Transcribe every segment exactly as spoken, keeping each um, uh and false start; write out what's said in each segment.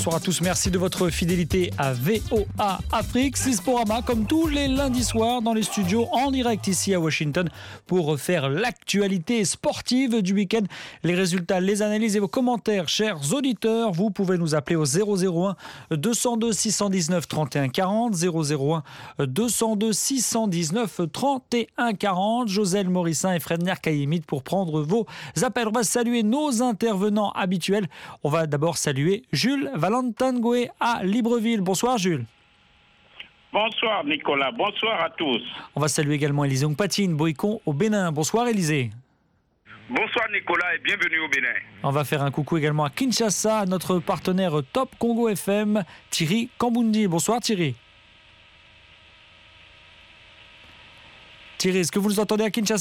bonsoir à tous. Merci de votre fidélité à V O A Afrique. C'est Sporama, comme tous les lundis soirs, dans les studios, en direct ici à Washington, pour faire l'actualité sportive du week-end. Les résultats, les analyses et vos commentaires, chers auditeurs, vous pouvez nous appeler au zéro zéro un deux cent deux six cent dix-neuf trente et un quarante, zéro zéro un deux cent deux six cent dix-neuf trente et un quarante. Joselle Morissin et Fred Nerkayimit pour prendre vos appels. On va saluer nos intervenants habituels. On va d'abord saluer Jules Valentin-Goué à Libreville. Bonsoir Jules. Bonsoir Nicolas, bonsoir à tous. On va saluer également Élisée Patine, Boïcon au Bénin. Bonsoir Élisée. Bonsoir Nicolas et bienvenue au Bénin. On va faire un coucou également à Kinshasa, à notre partenaire Top Congo F M, Thierry Kambundi. Bonsoir Thierry. Thierry, est-ce que vous nous entendez à Kinshasa ?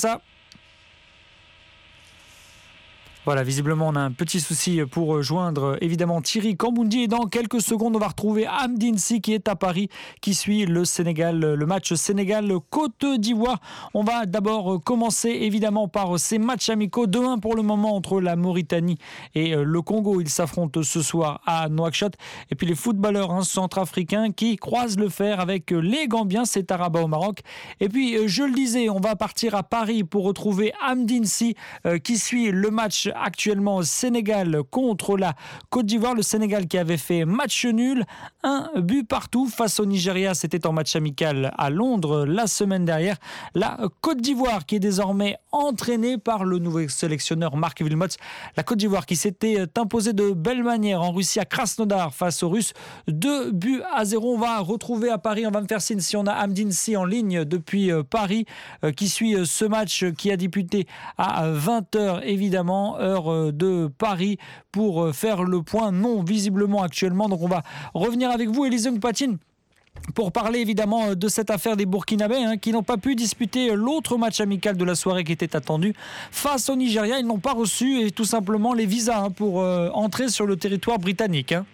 Voilà, visiblement, on a un petit souci pour joindre évidemment Thierry Kambundi. Et dans quelques secondes, on va retrouver Amdine Sy qui est à Paris, qui suit le Sénégal, le match Sénégal-Côte d'Ivoire. On va d'abord commencer évidemment par ces matchs amicaux. deux un pour le moment entre la Mauritanie et le Congo. Ils s'affrontent ce soir à Nouakchott. Et puis les footballeurs hein, centrafricains qui croisent le fer avec les Gambiens. C'est à Rabat au Maroc. Et puis, je le disais, on va partir à Paris pour retrouver Amdine Sy euh, qui suit le match actuellement au Sénégal contre la Côte d'Ivoire. Le Sénégal qui avait fait match nul, un but partout face au Nigeria. C'était en match amical à Londres la semaine dernière. La Côte d'Ivoire qui est désormais entraînée par le nouveau sélectionneur Marc Wilmots. La Côte d'Ivoire qui s'était imposée de belle manière en Russie à Krasnodar face aux Russes. Deux buts à zéro. On va retrouver à Paris. On va me faire signe si on a Amdine Sy en ligne depuis Paris qui suit ce match qui a débuté à vingt heures évidemment, heure de Paris, pour faire le point. Non, visiblement actuellement. Donc on va revenir avec vous, Élisée Patine, pour parler évidemment de cette affaire des Burkinabés hein, qui n'ont pas pu disputer l'autre match amical de la soirée qui était attendu face au Nigeria. Ils n'ont pas reçu et tout simplement les visas hein, pour euh, entrer sur le territoire britannique. Hein.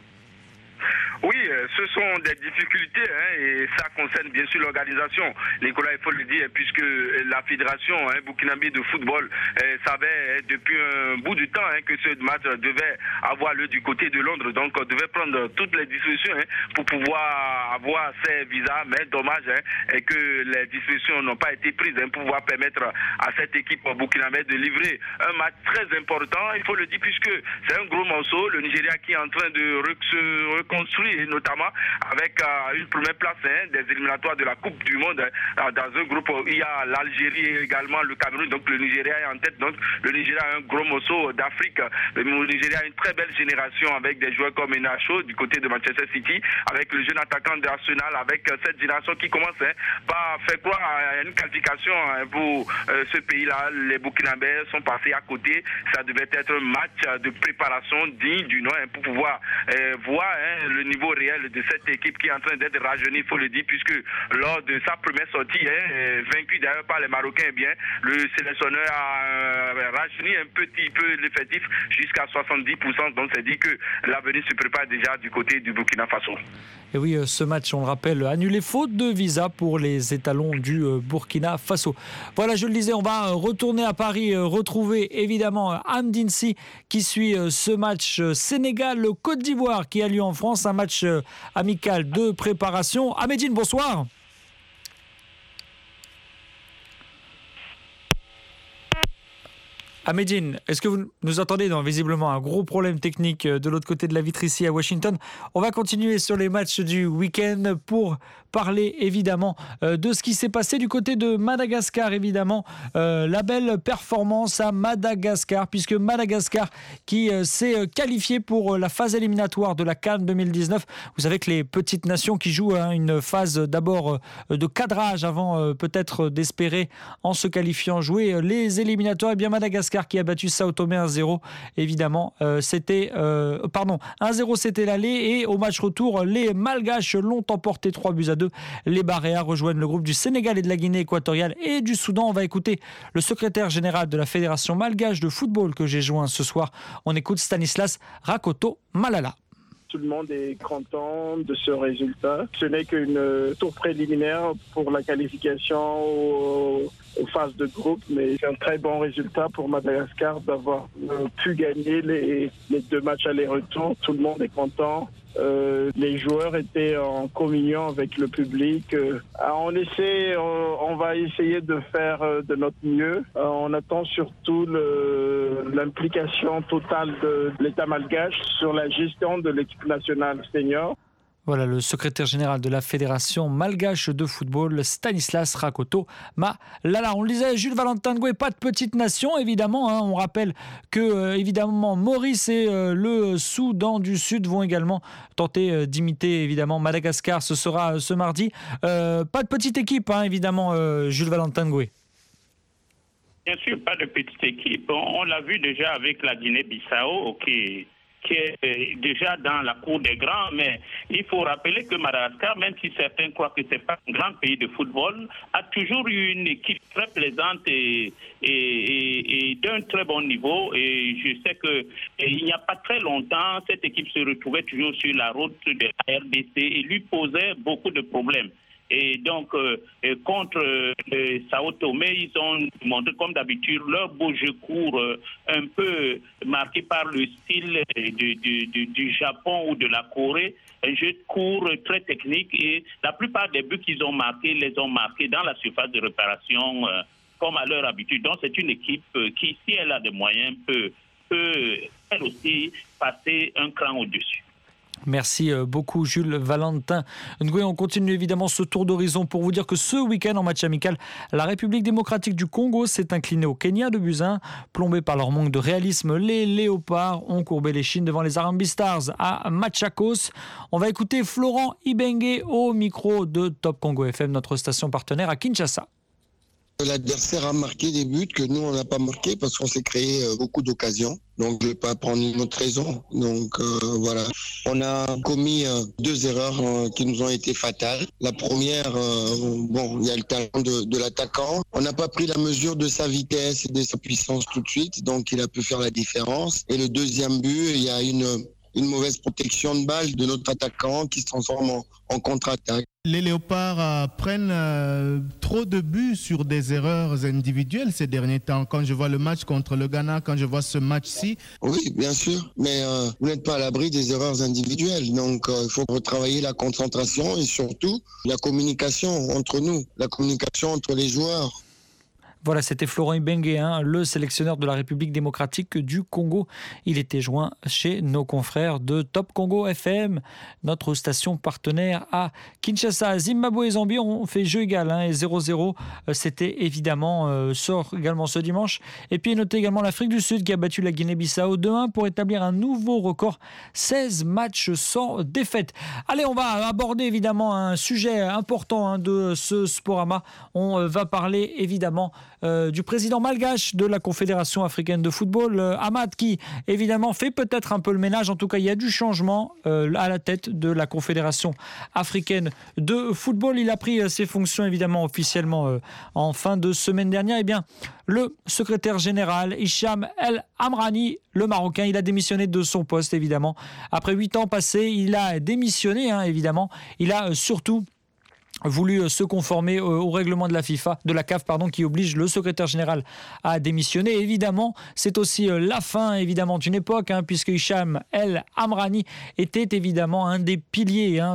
Oui, ce sont des difficultés hein, et ça concerne bien sûr l'organisation. Nicolas, il faut le dire, puisque la fédération hein, burkinabé de football euh, savait hein, depuis un bout de temps hein, que ce match devait avoir lieu du côté de Londres. Donc, on devait prendre toutes les dispositions hein, pour pouvoir avoir ces visas. Mais dommage hein, que les dispositions n'ont pas été prises hein, pour pouvoir permettre à cette équipe burkinabé de livrer un match très important. Il faut le dire, puisque c'est un gros morceau. Le Nigeria qui est en train de se reconstruire, et notamment avec euh, une première place hein, des éliminatoires de la Coupe du Monde hein, dans un groupe où il y a l'Algérie et également le Cameroun, donc le Nigeria est en tête. Donc le Nigeria a un gros morceau d'Afrique. Le Nigeria a une très belle génération avec des joueurs comme Enacho du côté de Manchester City, avec le jeune attaquant d'Arsenal, avec euh, cette génération qui commence hein, par faire croire à une qualification hein, pour euh, ce pays-là. Les Burkinabés sont passés à côté. Ça devait être un match de préparation digne du nom hein, pour pouvoir euh, voir hein, le niveau réel de cette équipe qui est en train d'être rajeunie, il faut le dire, puisque lors de sa première sortie, hein, vaincu d'ailleurs par les Marocains, eh bien, le sélectionneur a euh, rajeuni un petit peu l'effectif jusqu'à soixante-dix pour cent. Donc c'est dit que l'avenir se prépare déjà du côté du Burkina Faso. Et oui, ce match, on le rappelle, annulé faute de visa pour les étalons du Burkina Faso. Voilà, je le disais, on va retourner à Paris, retrouver évidemment Amdine Sy qui suit ce match Sénégal-Côte d'Ivoire qui a lieu en France, un match amical de préparation. Amédine, bonsoir. Amédine, est-ce que vous nous entendez? Non, visiblement un gros problème technique de l'autre côté de la vitre ici à Washington. On va continuer sur les matchs du week-end pour parler évidemment euh, de ce qui s'est passé du côté de Madagascar. Évidemment, euh, la belle performance à Madagascar, puisque Madagascar qui euh, s'est qualifié pour la phase éliminatoire de la CAN deux mille dix-neuf. Vous savez que les petites nations qui jouent hein, une phase d'abord euh, de cadrage avant euh, peut-être d'espérer en se qualifiant jouer les éliminatoires. Et bien Madagascar qui a battu Sao Tomé un zéro, évidemment, euh, c'était euh, pardon, un zéro c'était l'aller, et au match retour, les Malgaches l'ont emporté trois buts à deux. Les Baréas rejoignent le groupe du Sénégal et de la Guinée équatoriale et du Soudan. On va écouter le secrétaire général de la Fédération malgache de football que j'ai joint ce soir. On écoute Stanislas Rakoto Malala. Tout le monde est content de ce résultat. Ce n'est qu'une tour préliminaire pour la qualification aux, aux phases de groupe, mais c'est un très bon résultat pour Madagascar d'avoir pu gagner les, les deux matchs aller-retour. Tout le monde est content. Euh, les joueurs étaient en communion avec le public. Euh, on essaie, on, on va essayer de faire euh, de notre mieux. Euh, on attend surtout le, l'implication totale de, de l'État malgache sur la gestion de l'équipe nationale senior. Voilà le secrétaire général de la Fédération malgache de football, Stanislas Rakoto Malala. On le disait, Jules Valentin Ngoué, pas de petite nation, évidemment. Hein. On rappelle que, euh, évidemment, Maurice et euh, le Soudan du Sud vont également tenter euh, d'imiter, évidemment, Madagascar. Ce sera euh, ce mardi. Euh, pas de petite équipe, hein, évidemment, euh, Jules Valentin Ngoué. Bien sûr, pas de petite équipe. On, on l'a vu déjà avec la Guinée-Bissau, qui qui est déjà dans la cour des grands, mais il faut rappeler que Madagascar, même si certains croient que ce n'est pas un grand pays de football, a toujours eu une équipe très plaisante et, et, et, et d'un très bon niveau. Et je sais qu'il n'y a pas très longtemps, cette équipe se retrouvait toujours sur la route de la R D C et lui posait beaucoup de problèmes. Et donc, euh, contre euh, Sao Tomé, ils ont montré, comme d'habitude, leur beau jeu court, euh, un peu marqué par le style du, du, du, du Japon ou de la Corée. Un jeu court, très technique. Et la plupart des buts qu'ils ont marqués, les ont marqués dans la surface de réparation, euh, comme à leur habitude. Donc, c'est une équipe euh, qui, si elle a des moyens, peut, peut elle aussi passer un cran au-dessus. Merci beaucoup Jules Valentin Ngoué. On continue évidemment ce tour d'horizon pour vous dire que ce week-end en match amical, la République démocratique du Congo s'est inclinée au Kenya de buts à un. Plombés par leur manque de réalisme, les Léopards ont courbé les chines devant les Harambee Stars à Machakos. On va écouter Florent Ibenge au micro de Top Congo F M, notre station partenaire à Kinshasa. L'adversaire a marqué des buts que nous, on n'a pas marqué parce qu'on s'est créé beaucoup d'occasions. Donc, je ne vais pas prendre une autre raison. Donc, euh, voilà. On a commis euh, deux erreurs euh, qui nous ont été fatales. La première, euh, bon, il y a le talent de, de l'attaquant. On n'a pas pris la mesure de sa vitesse et de sa puissance tout de suite. Donc, il a pu faire la différence. Et le deuxième but, il y a une... une mauvaise protection de balle de notre attaquant qui se transforme en, en contre-attaque. Les Léopards euh, prennent euh, trop de buts sur des erreurs individuelles ces derniers temps. Quand je vois le match contre le Ghana, quand je vois ce match-ci. Oui, bien sûr, mais euh, vous n'êtes pas à l'abri des erreurs individuelles. Donc, il euh, faut retravailler la concentration et surtout la communication entre nous, la communication entre les joueurs. Voilà, c'était Florent Ibenge, hein, le sélectionneur de la République démocratique du Congo. Il était joint chez nos confrères de Top Congo F M, notre station partenaire à Kinshasa. Zimbabwe et Zambie ont fait jeu égal, hein, et zéro zéro. C'était évidemment, euh, sort également ce dimanche. Et puis notez également l'Afrique du Sud qui a battu la Guinée-Bissau deux un pour établir un nouveau record, seize matchs sans défaite. Allez, on va aborder évidemment un sujet important, hein, de ce Sporama. On euh, va parler évidemment Euh, du président malgache de la Confédération africaine de football, euh, Ahmad, qui évidemment fait peut-être un peu le ménage. En tout cas, il y a du changement euh, à la tête de la Confédération africaine de football. Il a pris euh, ses fonctions évidemment officiellement euh, en fin de semaine dernière. Eh bien, le secrétaire général Hicham El Amrani, le Marocain, il a démissionné de son poste évidemment. Après huit ans passés, il a démissionné, hein, évidemment. Il a euh, surtout voulu se conformer au règlement de la FIFA, de la C A F, pardon, qui oblige le secrétaire général à démissionner. Et évidemment, c'est aussi la fin évidemment d'une époque, hein, puisque Hicham El Amrani était évidemment un des piliers, hein,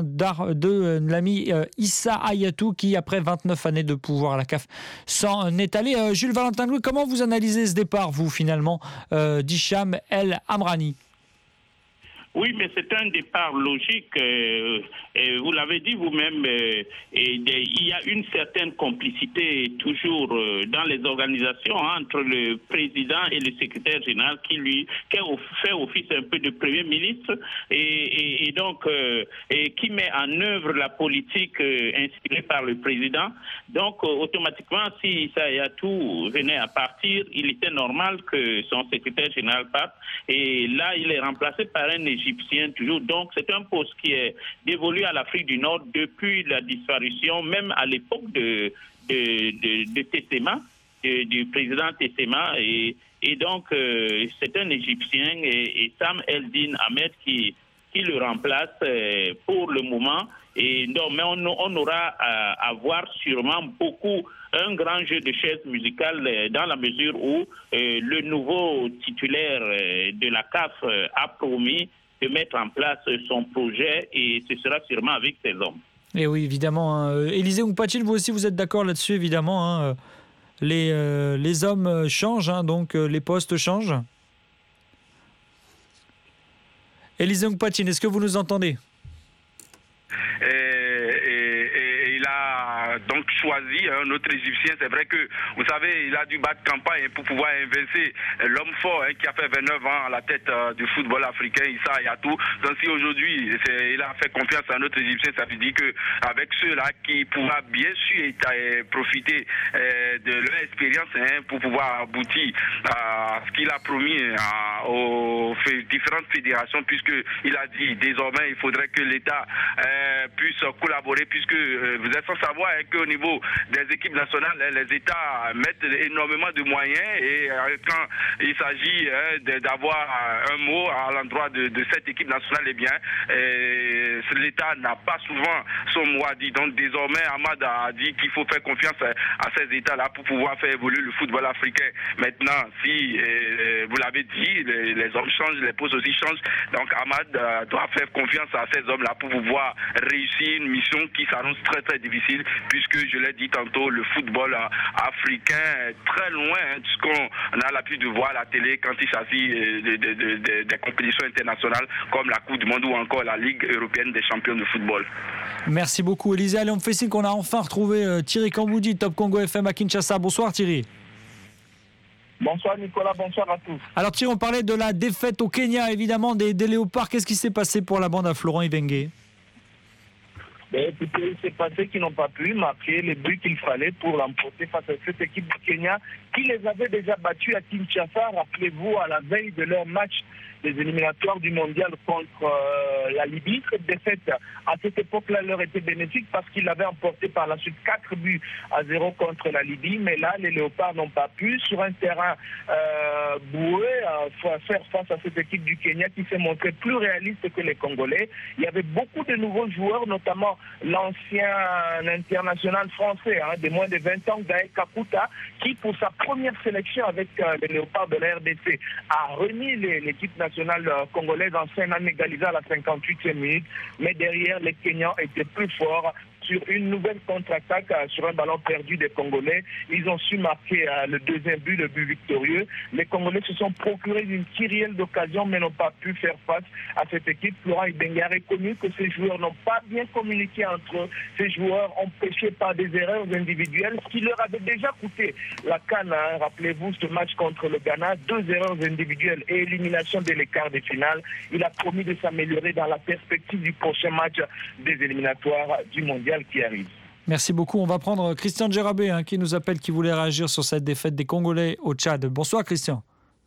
de l'ami euh, Issa Hayatou, qui après vingt-neuf années de pouvoir à la C A F s'en est allé. Euh, Jules Valentin Ngoué, comment vous analysez ce départ, vous finalement, euh, d'Hicham El Amrani? Oui, mais c'est un départ logique. Euh, et vous l'avez dit vous-même, euh, et de, il y a une certaine complicité toujours euh, dans les organisations, hein, entre le président et le secrétaire général qui lui qui fait office un peu de premier ministre et, et, et donc euh, et qui met en œuvre la politique euh, inspirée par le président. Donc euh, automatiquement, si Issa Hayatou venait à partir, il était normal que son secrétaire général parte. Et là, il est remplacé par un Égyptien toujours. Donc, c'est un poste qui est dévolu à l'Afrique du Nord depuis la disparition, même à l'époque de, de, de, de Tessema, de, du président Tessema. Et, et donc, euh, c'est un Égyptien et, et Sam Eldin Ahmed qui, qui le remplace euh, pour le moment. Et donc, mais on, on aura à, à voir sûrement beaucoup un grand jeu de chaises musicales euh, dans la mesure où euh, le nouveau titulaire euh, de la C A F euh, a promis de mettre en place son projet et ce sera sûrement avec ses hommes. Et oui, évidemment. Hein. Élisée Mpatine, vous aussi, vous êtes d'accord là-dessus, évidemment. Hein. Les, euh, les hommes changent, hein, donc euh, les postes changent. Élisée Mpatine, est-ce que vous nous entendez ? Donc choisi un autre Égyptien, c'est vrai que vous savez, il a dû battre campagne pour pouvoir inverser l'homme fort hein, qui a fait vingt-neuf ans à la tête euh, du football africain, Issa Hayatou. Donc si aujourd'hui il a fait confiance à un autre Égyptien, ça veut dire que avec ceux-là qui pourra bien sûr euh, profiter euh, de leur expérience hein, pour pouvoir aboutir à ce qu'il a promis à, aux différentes fédérations, puisque il a dit désormais il faudrait que l'État euh, puisse collaborer, puisque euh, vous êtes sans savoir hein, qu'au niveau des équipes nationales, les États mettent énormément de moyens et quand il s'agit d'avoir un mot à l'endroit de, de cette équipe nationale, eh bien, l'État n'a pas souvent son mot à dire. Donc désormais, Ahmad a dit qu'il faut faire confiance à ces États-là pour pouvoir faire évoluer le football africain. Maintenant, si vous l'avez dit, les, les hommes changent, les postes aussi changent. Donc Ahmad doit faire confiance à ces hommes-là pour pouvoir réussir une mission qui s'annonce très très difficile, puisque je l'ai dit tantôt, le football africain est très loin de ce qu'on a l'habitude de voir à la télé quand il s'agit de, de, de, de, des compétitions internationales comme la Coupe du Monde ou encore la Ligue européenne des champions de football. Merci beaucoup Élisée. Allez, on me fait signe qu'on a enfin retrouvé euh, Thierry Kamboudi, Top Congo F M à Kinshasa. Bonsoir Thierry. Bonsoir Nicolas, bonsoir à tous. Alors Thierry, on parlait de la défaite au Kenya, évidemment, des, des Léopards. Qu'est-ce qui s'est passé pour la bande à Florent Ibenge? Mais écoutez, il s'est passé qu'ils n'ont pas pu marquer les buts qu'il fallait pour l'emporter face à cette équipe du Kenya qui les avait déjà battus à Kinshasa. Rappelez-vous, à la veille de leur match des éliminatoires du mondial contre euh, la Libye. Cette défaite, à cette époque-là, leur était bénéfique parce qu'ils l'avaient emporté par la suite quatre buts à zéro contre la Libye. Mais là, les Léopards n'ont pas pu, sur un terrain euh, boueux, euh, faire face à cette équipe du Kenya qui s'est montrée plus réaliste que les Congolais. Il y avait beaucoup de nouveaux joueurs, notamment l'ancien international français hein, de moins de vingt ans, Gaël Kakuta, qui, pour sa première sélection avec euh, les Léopards de la R D C, a remis l'équipe nationale congolaise en scène en égalisant à la cinquante-huitième minute. Mais derrière, les Kenyans étaient plus forts. Sur une nouvelle contre-attaque, sur un ballon perdu des Congolais, ils ont su marquer euh, le deuxième but, le but victorieux. Les Congolais se sont procurés d'une kyrielle d'occasion, mais n'ont pas pu faire face à cette équipe. Florent Ibenge a reconnu que ces joueurs n'ont pas bien communiqué entre eux. Ces joueurs ont péché par des erreurs individuelles, ce qui leur avait déjà coûté la canne. Hein. Rappelez-vous ce match contre le Ghana, deux erreurs individuelles et élimination de l'écart des finales. Il a promis de s'améliorer dans la perspective du prochain match des éliminatoires du mondial qui arrive. Merci beaucoup. On va prendre Christian Djerabé hein, qui nous appelle, qui voulait réagir sur cette défaite des Congolais au Tchad. Bonsoir Christian.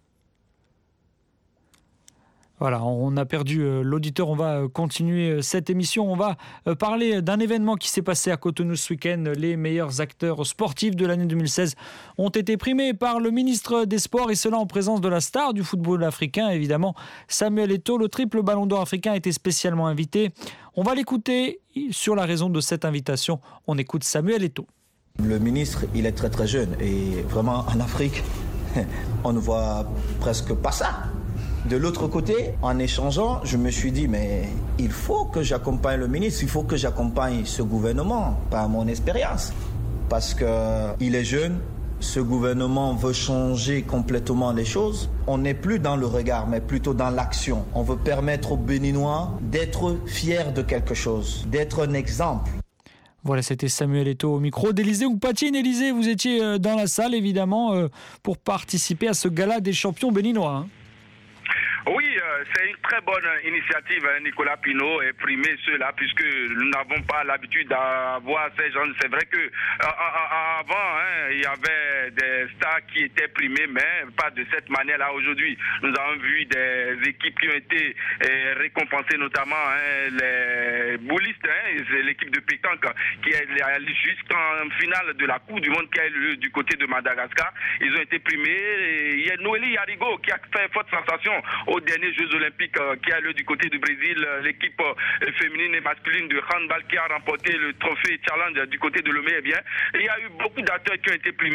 Voilà, on a perdu euh, l'auditeur. On va euh, continuer euh, cette émission. On va euh, parler d'un événement qui s'est passé à Cotonou ce week-end. Les meilleurs acteurs sportifs de l'année deux mille seize ont été primés par le ministre des Sports, et cela en présence de la star du football africain, évidemment, Samuel Eto'o. Le triple ballon d'or africain a été spécialement invité. On va l'écouter sur la raison de cette invitation. On écoute Samuel Eto'o. Le ministre, il est très très jeune et vraiment en Afrique, on ne voit presque pas ça. De l'autre côté, en échangeant, je me suis dit, mais il faut que j'accompagne le ministre, il faut que j'accompagne ce gouvernement par mon expérience. Parce qu'il est jeune, ce gouvernement veut changer complètement les choses. On n'est plus dans le regard, mais plutôt dans l'action. On veut permettre aux Béninois d'être fiers de quelque chose, d'être un exemple. Voilà, c'était Samuel Eto'o au micro d'Élisée Mpatine. Élisée, vous étiez dans la salle, évidemment, pour participer à ce gala des champions béninois. Oui, euh, c'est une très bonne initiative, hein, Nicolas Pinault, et primer ceux-là, puisque nous n'avons pas l'habitude d'avoir ces gens. C'est vrai que euh, avant, hein, il y avait des stars qui étaient primés, mais pas de cette manière-là. Aujourd'hui, nous avons vu des équipes qui ont été euh, récompensées, notamment hein, les boulistes, hein, c'est l'équipe de pétanque qui est allée jusqu'en finale de la Coupe du Monde qui a eu lieu du côté de Madagascar. Ils ont été primés. Et il y a Noélie Yarigo qui a fait forte sensation aux derniers Jeux Olympiques euh, qui a lieu du côté du Brésil, euh, l'équipe euh, féminine et masculine de handball qui a remporté le trophée challenge du côté de Lomé. Eh bien, il y a eu beaucoup d'acteurs qui ont été primés. La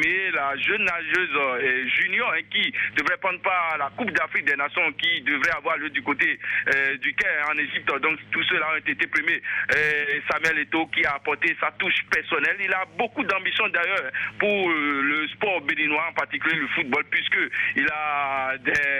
la jeune nageuse euh, junior hein, qui devrait prendre part à la Coupe d'Afrique des Nations qui devrait avoir lieu du côté euh, du Caire en Égypte. Donc tous ceux-là ont été primés. Euh, Samuel Eto'o qui a apporté sa touche personnelle. Il a beaucoup d'ambition d'ailleurs pour euh, le sport béninois, en particulier le football, puisqu'il a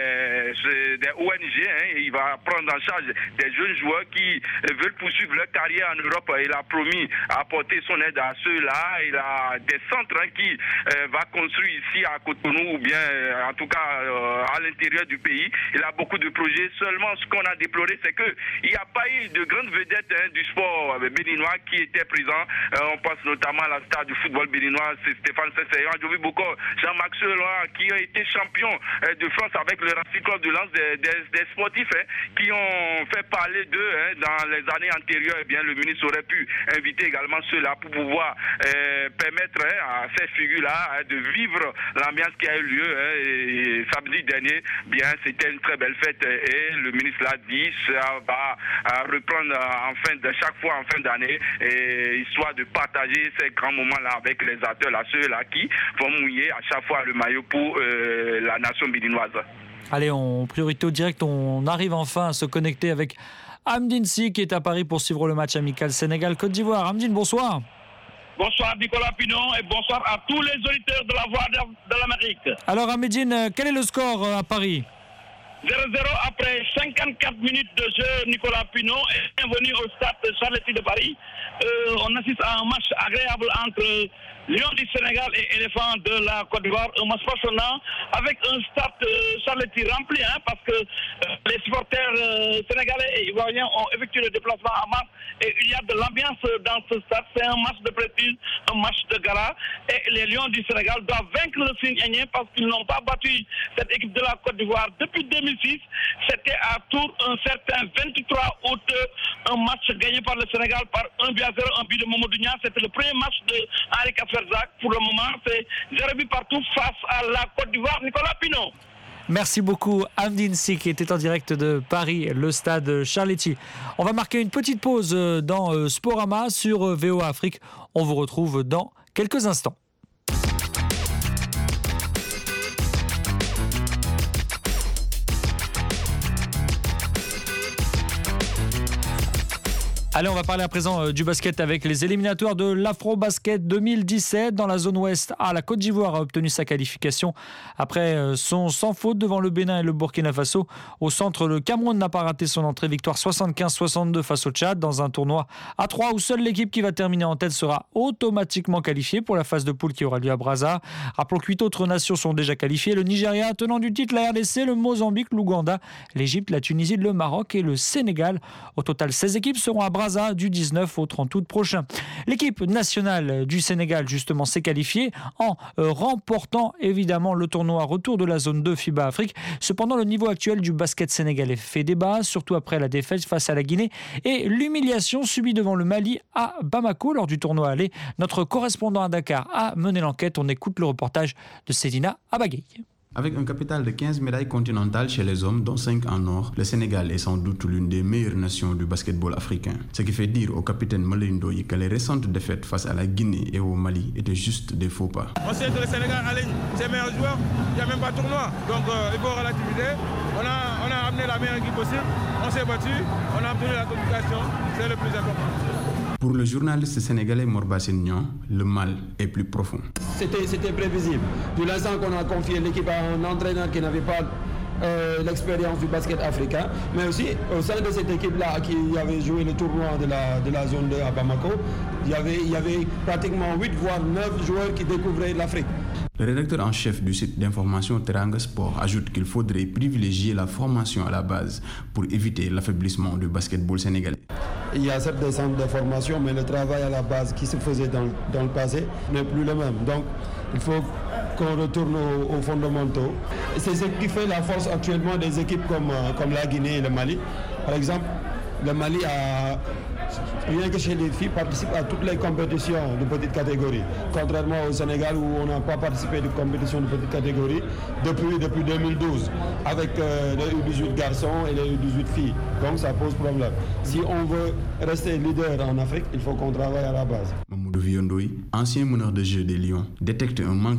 des, des O N G hein, et il va prendre en charge des jeunes joueurs qui veulent poursuivre leur carrière en Europe. Il a promis à apporter son aide à ceux-là. Il a des centres hein, qui euh, va construire ici à Cotonou ou bien euh, en tout cas euh, à l'intérieur du pays. Il a beaucoup de projets. Seulement ce qu'on a déploré, c'est qu'il n'y a pas eu de grandes vedettes hein, du sport béninois qui étaient présents. Euh, on pense notamment à la star du football béninois, c'est Stéphane Sesseyan, Jovi Bokor, Jean-Marc Seloin, qui a été champion euh, de France avec le Racing Club de Lens, des, des, des sportifs hein, qui ont fait parler d'eux hein, dans les années antérieures. Eh bien, le ministre aurait pu inviter également ceux-là pour pouvoir euh, permettre hein, à ces figures-là hein, de vivre l'ambiance qui a eu lieu. Hein, et, et samedi dernier, bien, c'était une très belle fête et le ministre l'a dit, ça va reprendre en fin de chaque fois en fin d'année, et, histoire de partager ces grands moments-là avec les acteurs, là, ceux-là qui vont mouiller à chaque fois le maillot pour euh, la nation béninoise. Allez, en priorité au direct, on arrive enfin à se connecter avec Amdine Sy qui est à Paris pour suivre le match amical Sénégal-Côte d'Ivoire. Amdine, bonsoir. Bonsoir Nicolas Pinon et bonsoir à tous les auditeurs de la Voix de l'Amérique. Alors Amdine, quel est le score à Paris ? zéro zéro après cinquante-quatre minutes de jeu. Nicolas Pinon est bienvenu au stade Charletti de Paris. Euh, on assiste à un match agréable entre Lion du Sénégal et Éléphant de la Côte d'Ivoire. Un match passionnant avec un stade euh, Charletti rempli hein, parce que euh, les supporters euh, sénégalais et ivoiriens ont effectué le déplacement à masse et il y a de l'ambiance dans ce stade. C'est un match de prestige, un match de gala et les Lions du Sénégal doivent vaincre le signe indien parce qu'ils n'ont pas battu cette équipe de la Côte d'Ivoire depuis deux mille six. C'était à Tours un certain vingt-trois août, un match gagné par le Sénégal par un but à zéro, un but de Mamadou Niang. C'était le premier match de Henri Kaferzak. Pour le moment, c'est zéro but partout face à la Côte d'Ivoire. Nicolas Pinon. Merci beaucoup Amdine Sy qui était en direct de Paris, le stade Charletti. On va marquer une petite pause dans Sporama sur V O A Afrique. On vous retrouve dans quelques instants. Allez, on va parler à présent euh, du basket avec les éliminatoires de l'Afro-Basket deux mille dix-sept. Dans la zone ouest, ah, la Côte d'Ivoire a obtenu sa qualification après euh, son sans faute devant le Bénin et le Burkina Faso. Au centre, le Cameroun n'a pas raté son entrée. Victoire soixante-quinze à soixante-deux face au Tchad dans un tournoi à trois où seule l'équipe qui va terminer en tête sera automatiquement qualifiée pour la phase de poule qui aura lieu à Brazza. Rappelons que huit autres nations sont déjà qualifiées. Le Nigeria, tenant du titre, la R D C, le Mozambique, l'Ouganda, l'Égypte, la Tunisie, le Maroc et le Sénégal. Au total, seize équipes seront à Brazza du dix-neuf au trente août prochain. L'équipe nationale du Sénégal justement s'est qualifiée en euh, remportant évidemment le tournoi retour de la zone deux FIBA Afrique. Cependant, le niveau actuel du basket sénégalais fait débat, surtout après la défaite face à la Guinée et l'humiliation subie devant le Mali à Bamako lors du tournoi aller. Notre correspondant à Dakar a mené l'enquête. On écoute le reportage de Sedina Abagaye. Avec un capital de quinze médailles continentales chez les hommes, dont cinq en or, le Sénégal est sans doute l'une des meilleures nations du basketball africain. Ce qui fait dire au capitaine Malindoye que les récentes défaites face à la Guinée et au Mali étaient juste des faux pas. On sait que le Sénégal aligne ses meilleurs joueurs, il n'y a même pas de tournoi, donc euh, il faut relativiser. On a, on a amené la meilleure équipe possible, on s'est battu, on a obtenu la qualification, c'est le plus important. Pour le journaliste sénégalais Morba Senignan, le mal est plus profond. C'était, c'était prévisible. De l'instant qu'on a confié l'équipe à un entraîneur qui n'avait pas euh, l'expérience du basket africain, mais aussi au sein de cette équipe-là qui avait joué le tournoi de la, de la zone deux à Bamako, il y avait, il y avait pratiquement huit voire neuf joueurs qui découvraient l'Afrique. Le rédacteur en chef du site d'information Teranga Sport ajoute qu'il faudrait privilégier la formation à la base pour éviter l'affaiblissement du basketball sénégalais. Il y a certes des centres de formation, mais le travail à la base qui se faisait dans, dans le passé n'est plus le même. Donc, il faut qu'on retourne aux, aux fondamentaux. C'est ce qui fait la force actuellement des équipes comme, comme la Guinée et le Mali. Par exemple, le Mali a... rien que chez les filles, participe à toutes les compétitions de petite catégorie. Contrairement au Sénégal où on n'a pas participé de compétitions de petite catégorie depuis, depuis deux mille douze, avec euh, les U dix-huit garçons et les U dix-huit filles. Donc ça pose problème. Si on veut rester leader en Afrique, il faut qu'on travaille à la base. Mamoudou Viondoy, ancien meneur de jeu des Lions, détecte un manque